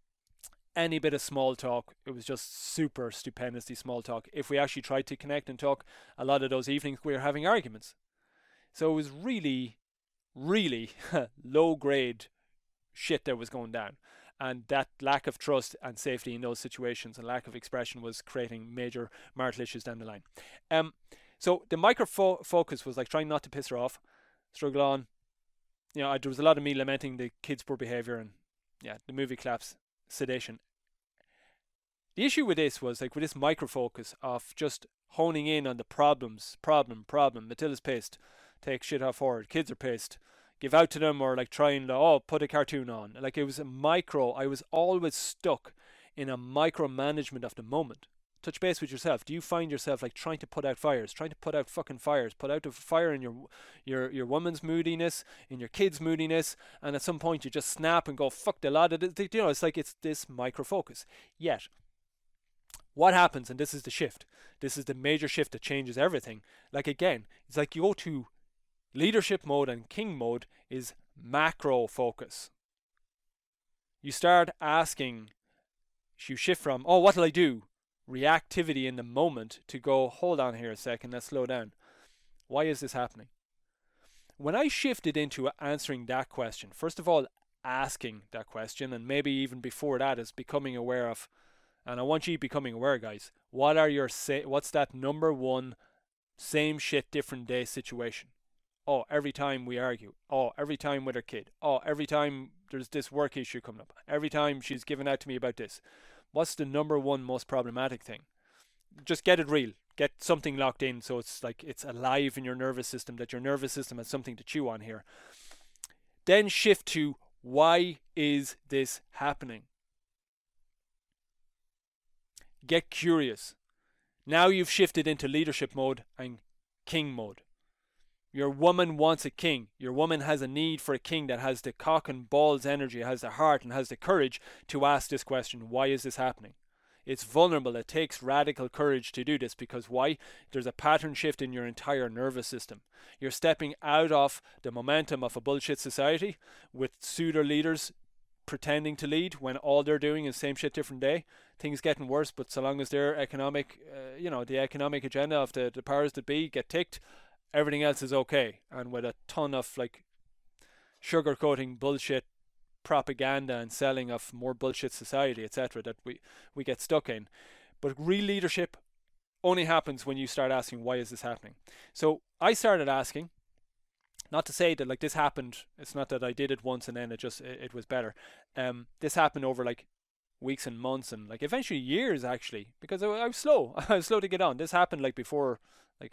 Speaker 1: Any bit of small talk, it was just super stupendously small talk. If we actually tried to connect and talk, a lot of those evenings we were having arguments. So it was really, really low grade shit that was going down. And that lack of trust and safety in those situations and lack of expression was creating major marital issues down the line. Um, So the micro fo- focus was like trying not to piss her off, struggle on. You know, I, there was a lot of me lamenting the kids' poor behaviour and, yeah, the movie collapse, sedation. The issue with this was like with this micro focus of just honing in on the problems, problem, problem. Matilda's pissed, take shit off her. Kids are pissed, give out to them, or like trying to, oh, put a cartoon on. Like it was a micro. I was always stuck in a micromanagement of the moment. Touch base with yourself. Do you find yourself like trying to put out fires, trying to put out fucking fires, put out a fire in your your your woman's moodiness, in your kids' moodiness, and at some point you just snap and go fuck the lot of it. You know, it's like it's this micro focus. Yet, what happens, and this is the shift. This is the major shift that changes everything. Like again, it's like you go to leadership mode and king mode is macro focus. You start asking. You shift from, oh, what'll I do? Reactivity in the moment to go, hold on here a second, let's slow down. Why is this happening? When I shifted into answering that question, first of all, asking that question, and maybe even before that is becoming aware of, and I want you becoming aware, guys, what are your, say, what's that number one same shit, different day situation? Oh, every time we argue. Oh, every time with her kid. Oh, every time there's this work issue coming up. Every time she's giving out to me about this. What's the number one most problematic thing? Just get it real. Get something locked in so it's like it's alive in your nervous system, that your nervous system has something to chew on here. Then shift to, why is this happening? Get curious. Now you've shifted into leadership mode and king mode. Your woman wants a king. Your woman has a need for a king that has the cock and balls energy, has the heart and has the courage to ask this question. Why is this happening? It's vulnerable. It takes radical courage to do this because why? There's a pattern shift in your entire nervous system. You're stepping out of the momentum of a bullshit society with pseudo leaders pretending to lead when all they're doing is same shit, different day. Things getting worse, but so long as their economic, uh, you know, the economic agenda of the, the powers that be get ticked, everything else is okay. And with a ton of like sugarcoating bullshit propaganda and selling of more bullshit society, et cetera, that we, we get stuck in. But real leadership only happens when you start asking, why is this happening? So I started asking, not to say that like this happened, it's not that I did it once and then it just, it, it was better. Um, this happened over like weeks and months and like eventually years actually, because I, I was slow. I was slow to get on. This happened like before, like,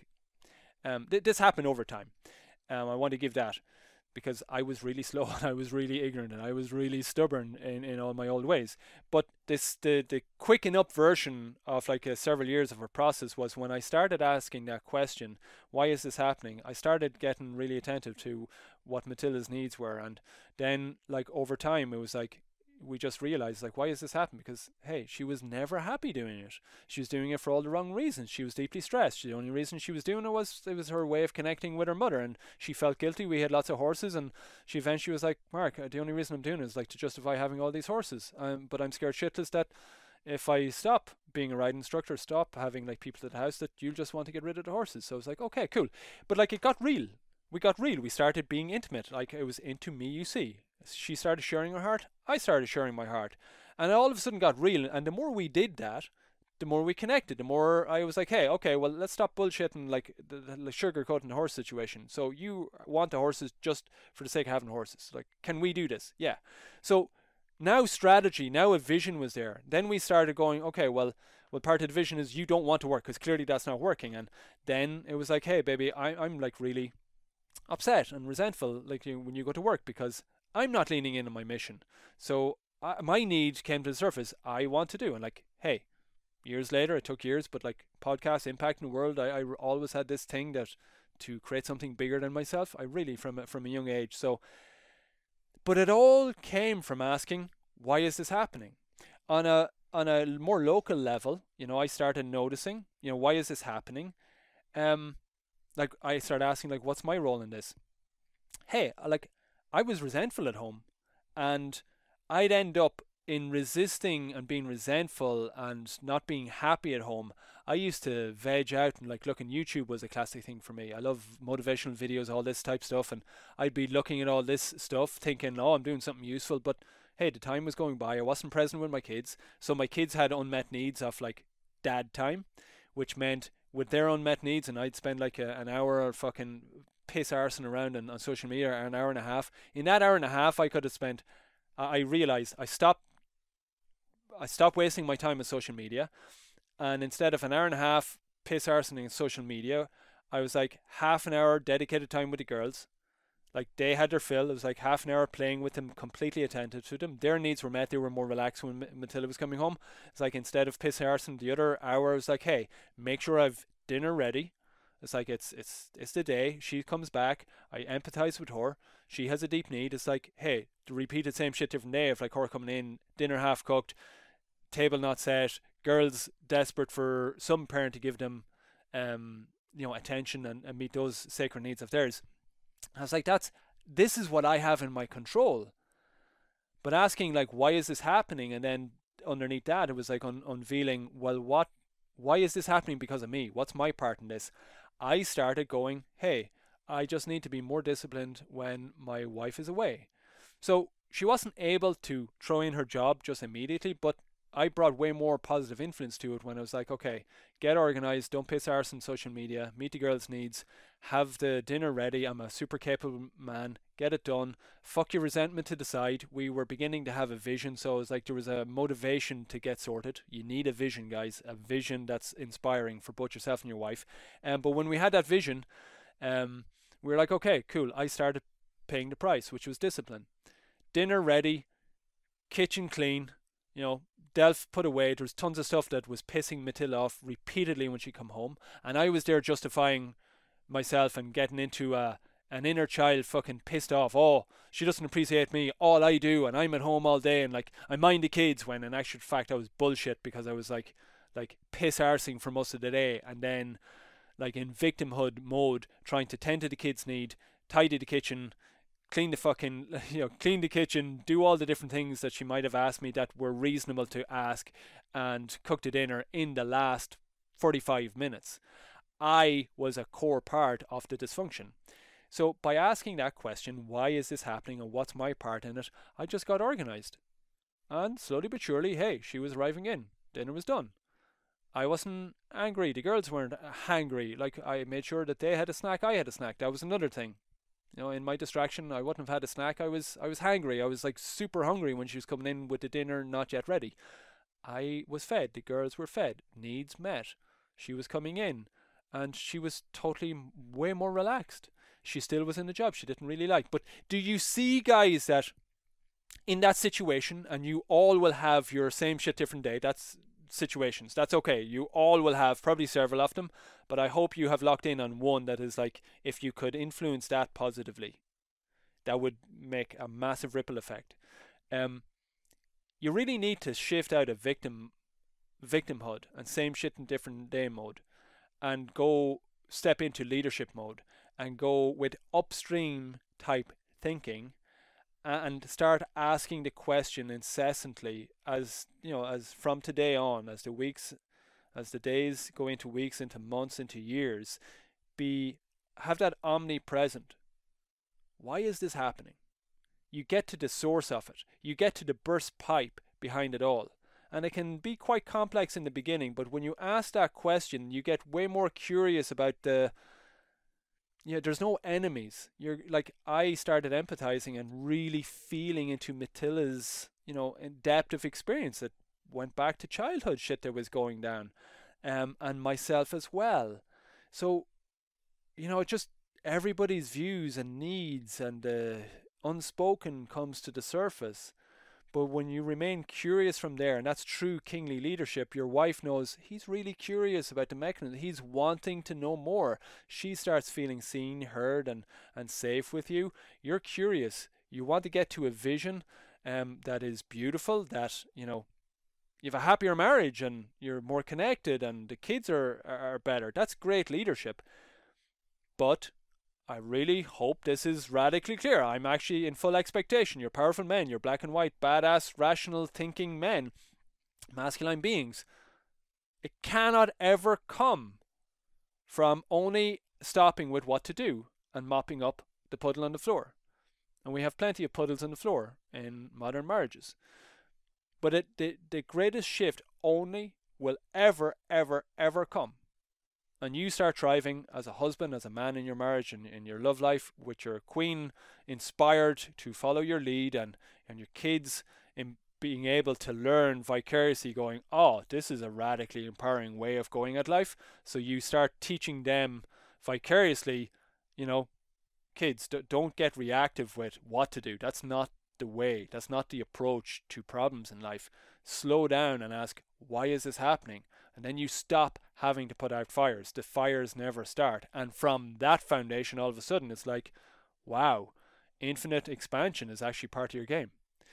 Speaker 1: um, th- this happened over time. Um, I want to give that, because I was really slow and I was really ignorant and I was really stubborn in, in all my old ways. But this the the quicken up version of like uh, several years of a process was when I started asking that question, why is this happening? I started getting really attentive to what Matilda's needs were, and then like over time it was like we just realized like, why is this happening? Because hey, she was never happy doing it. She was doing it for all the wrong reasons. She was deeply stressed. The only reason she was doing it was it was her way of connecting with her mother, and she felt guilty. We had lots of horses, and she eventually was like, Mark, the only reason I'm doing it is like to justify having all these horses. Um, but I'm scared shitless that if I stop being a riding instructor, stop having like people at the house, that you'll just want to get rid of the horses. So I was like, okay, cool. But like it got real. We got real. We started being intimate. Like it was into me, you see. She started sharing her heart. I started sharing my heart. And it all of a sudden got real. And the more we did that, the more we connected. The more I was like, hey, okay, well, let's stop bullshitting like the, the sugarcoating the horse situation. So you want the horses just for the sake of having horses. Like, can we do this? Yeah. So now strategy, now a vision was there. Then we started going, okay, well, well, part of the vision is you don't want to work because clearly that's not working. And then it was like, hey, baby, I, I'm like really upset and resentful like you, when you go to work because I'm not leaning in on my mission. So I, my need came to the surface. I want to do. And like, hey, years later, it took years, but like podcast impacting the world, I, I always had this thing that to create something bigger than myself. I really, from, from a young age. So, but it all came from asking, why is this happening? On a, on a more local level, you know, I started noticing, you know, why is this happening? Um, like I started asking, like, what's my role in this? Hey, like, I was resentful at home, and I'd end up in resisting and being resentful and not being happy at home. I used to veg out and like looking. YouTube was a classic thing for me. I love motivational videos, all this type stuff, and I'd be looking at all this stuff thinking, oh, I'm doing something useful, but hey, the time was going by. I wasn't present with my kids, so my kids had unmet needs of like dad time, which meant with their unmet needs, and I'd spend like a, an hour or fucking piss arsing around on, on social media, or an hour and a half. In that hour and a half, I could have spent. Uh, I realized I stopped. I stopped wasting my time on social media, and instead of an hour and a half piss arsing on social media, I was like half an hour dedicated time with the girls. Like they had their fill. It was like half an hour playing with them, completely attentive to them. Their needs were met. They were more relaxed when M- Matilda was coming home. It's like instead of piss arsing the other hour, I was like, hey, make sure I've dinner ready. It's like it's it's it's the day she comes back. I empathize with her. She has a deep need. It's like, hey, the repeated same shit different day of like her coming in, dinner half cooked, table not set, girls desperate for some parent to give them, um, you know, attention and, and meet those sacred needs of theirs. I was like, that's this is what I have in my control. But asking like, why is this happening? And then underneath that, it was like un- unveiling, well, what? Why is this happening because of me? What's my part in this? I started going, hey, I just need to be more disciplined when my wife is away. So she wasn't able to throw in her job just immediately, but I brought way more positive influence to it when I was like, okay, get organized, don't piss arse on social media, meet the girls' needs, have the dinner ready. I'm a super capable man, get it done, fuck your resentment to the side. We were beginning to have a vision, so it was like there was a motivation to get sorted. You need a vision, guys, a vision that's inspiring for both yourself and your wife. Um, but when we had that vision, um, we were like, okay, cool. I started paying the price, which was discipline. Dinner ready, kitchen clean, you know, Delph put away. There was tons of stuff that was pissing Matilda off repeatedly when she come home, and I was there justifying myself and getting into a an inner child fucking pissed off. Oh, she doesn't appreciate me. All I do, and I'm at home all day, and like I mind the kids. When in actual fact I was bullshit because I was like like piss arsing for most of the day, and then like in victimhood mode, trying to tend to the kids' need, tidy the kitchen, clean the fucking, you know, clean the kitchen, do all the different things that she might have asked me that were reasonable to ask, and cook the dinner in the last forty-five minutes. I was a core part of the dysfunction. So by asking that question, why is this happening and what's my part in it, I just got organized. And slowly but surely, hey, she was arriving in. Dinner was done. I wasn't angry. The girls weren't hangry. Like, I made sure that they had a snack, I had a snack. That was another thing. You know, in my distraction, I wouldn't have had a snack. I was I was hangry. I was like super hungry when she was coming in with the dinner not yet ready. I was fed. The girls were fed. Needs met. She was coming in, and she was totally way more relaxed. She still was in the job she didn't really like. But do you see, guys, that in that situation, and you all will have your same shit different day, that's situations, that's okay, you all will have probably several of them, but I hope you have locked in on one that is like, if you could influence that positively, that would make a massive ripple effect. Um, you really need to shift out of victim victimhood and same shit in different day mode, and go step into leadership mode, and go with upstream type thinking, and start asking the question incessantly, as you know, as from today on, as the weeks, as the days go into weeks, into months, into years, be have that omnipresent. Why is this happening? You get to the source of it. You get to the burst pipe behind it all. And it can be quite complex in the beginning, but when you ask that question, you get way more curious about the, yeah, there's no enemies. You're like, I started empathizing and really feeling into Mattila's, you know, depth of experience that went back to childhood shit that was going down, um, and myself as well. So, you know, just everybody's views and needs and the unspoken comes to the surface. But when you remain curious from there, and that's true kingly leadership, your wife knows he's really curious about the mechanism. He's wanting to know more. She starts feeling seen, heard, and, and safe with you. You're curious. You want to get to a vision um, that is beautiful, that, you know, you have a happier marriage and you're more connected and the kids are, are better. That's great leadership. But I really hope this is radically clear. I'm actually in full expectation. You're powerful men. You're black and white, badass, rational thinking men, masculine beings. It cannot ever come from only stopping with what to do and mopping up the puddle on the floor. And we have plenty of puddles on the floor in modern marriages. But it, the, the greatest shift only will ever, ever, ever come, and you start thriving as a husband, as a man in your marriage and in your love life, with your queen inspired to follow your lead, and, and your kids in being able to learn vicariously, going, oh, this is a radically empowering way of going at life. So you start teaching them vicariously, you know, kids, don't get reactive with what to do. That's not the way. That's not the approach to problems in life. Slow down and ask, why is this happening? And then you stop having to put out fires. The fires never start. And from that foundation, all of a sudden, it's like, wow, infinite expansion is actually part of your game.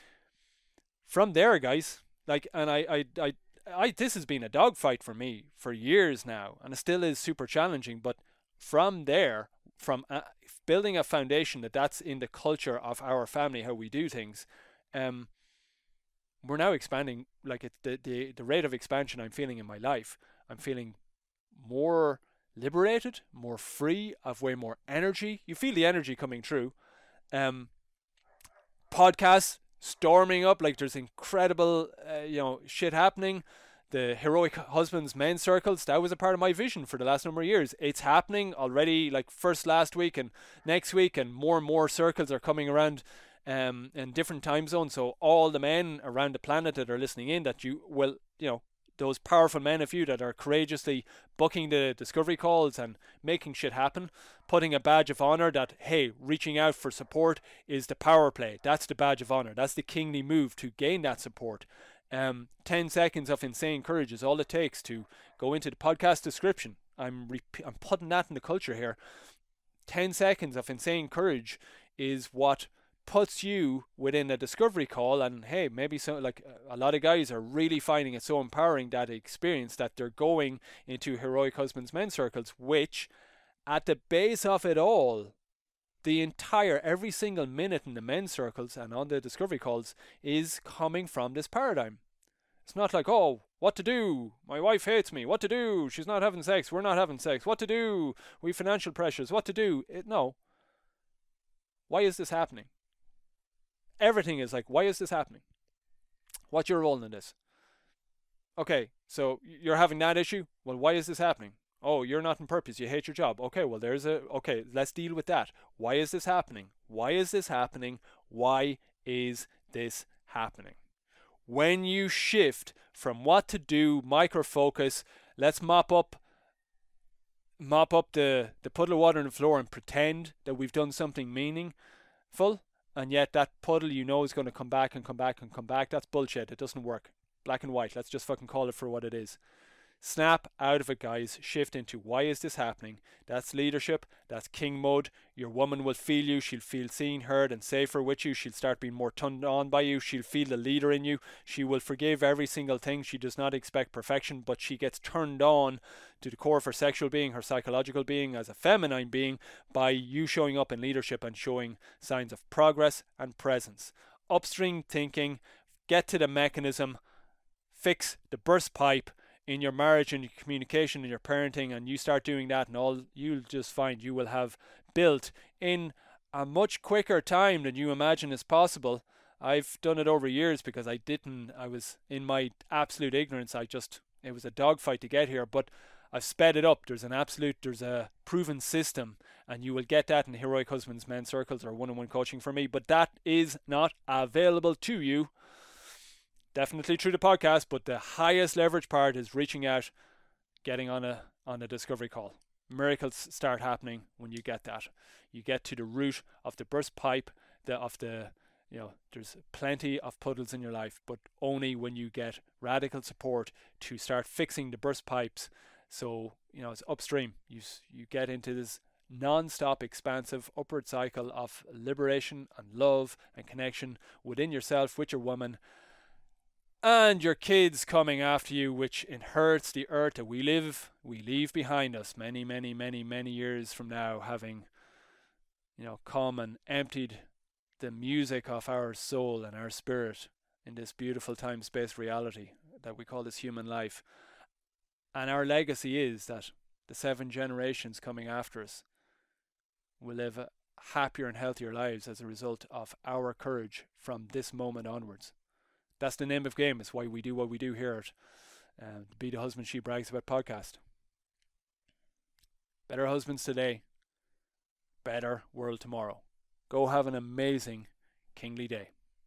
Speaker 1: From there, guys, like, and I, I, I, I this has been a dogfight for me for years now, and it still is super challenging. But from there, from uh, building a foundation that that's in the culture of our family, how we do things, um, we're now expanding. Like, it's the, the the rate of expansion I'm feeling in my life, I'm feeling more liberated, more free, of way more energy. You feel the energy coming through. Um, podcasts storming up, like there's incredible uh, you know shit happening. The Heroic Husbands men's circles, that was a part of my vision for the last number of years. It's happening already, like first last week and next week, and more and more circles are coming around um, in different time zones. So all the men around the planet that are listening in, that you will, you know, those powerful men of you that are courageously booking the discovery calls and making shit happen, putting a badge of honor that, hey, reaching out for support is the power play. That's the badge of honor. That's the kingly move to gain that support. Um, ten seconds of insane courage is all it takes to go into the podcast description. I'm rep- I'm putting that in the culture here. ten seconds of insane courage is what puts you within a discovery call. And hey, maybe so, like a lot of guys are really finding it so empowering, that experience, that they're going into Heroic Husbands men's circles, which at the base of it all, the entire, every single minute in the men's circles and on the discovery calls is coming from this paradigm. It's not like, oh, what to do? My wife hates me. What to do? She's not having sex. We're not having sex. What to do? We have financial pressures. What to do? It, no. Why is this happening? Everything is like, why is this happening? What's your role in this? Okay, so you're having that issue? Well, why is this happening? Oh, you're not in purpose. You hate your job. Okay, well, there's a... Okay, let's deal with that. Why is this happening? Why is this happening? Why is this happening? When you shift from what to do, micro-focus, let's mop up mop up the, the puddle of water on the floor and pretend that we've done something meaningful, and yet that puddle you know is going to come back and come back and come back. That's bullshit. It doesn't work. Black and white. Let's just fucking call it for what it is. Snap out of it, guys. Shift into why is this happening? That's leadership. That's king mode. Your woman will feel you. She'll feel seen, heard, and safer with you. She'll start being more turned on by you. She'll feel the leader in you. She will forgive every single thing. She does not expect perfection, but she gets turned on to the core of her sexual being, her psychological being, as a feminine being, by you showing up in leadership and showing signs of progress and presence. Upstream thinking. Get to the mechanism. Fix the burst pipe in your marriage and your communication and your parenting, and you start doing that, and all you'll just find you will have built in a much quicker time than you imagine is possible. I've done it over years because I didn't, I was in my absolute ignorance. I just, it was a dogfight to get here, but I've sped it up. There's an absolute, there's a proven system, and you will get that in Heroic Husbands men's circles or one-on-one coaching for me, but that is not available to you. Definitely through the podcast, but the highest leverage part is reaching out, getting on a on a discovery call. Miracles start happening when you get that. You get to the root of the burst pipe, the of the, you know, there's plenty of puddles in your life, but only when you get radical support to start fixing the burst pipes. So, you know, it's upstream. You you get into this non-stop expansive upward cycle of liberation and love and connection within yourself, with your woman, and your kids coming after you, which inherits the earth that we live, we leave behind us many, many, many, many years from now, having, you know, come and emptied the music of our soul and our spirit in this beautiful time-space reality that we call this human life. And our legacy is that the seven generations coming after us will live a happier and healthier lives as a result of our courage from this moment onwards. That's the name of the game. It's why we do what we do here at uh, the Be the Husband She Brags About podcast. Better husbands today. Better world tomorrow. Go have an amazing kingly day.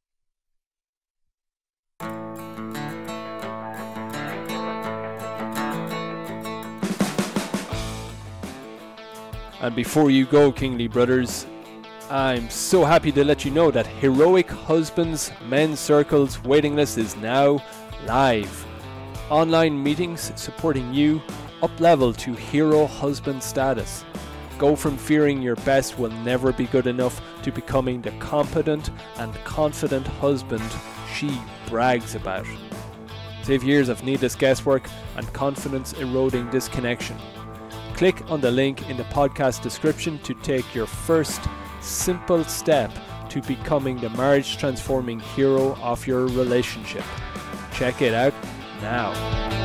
Speaker 1: And before you go, kingly brothers, I'm so happy to let you know that Heroic Husbands Men's Circles waiting list is now live. Online meetings supporting you up level to hero husband status. Go from fearing your best will never be good enough to becoming the competent and confident husband she brags about. Save years of needless guesswork and confidence eroding disconnection. Click on the link in the podcast description to take your first simple step to becoming the marriage transforming hero of your relationship. Check it out now.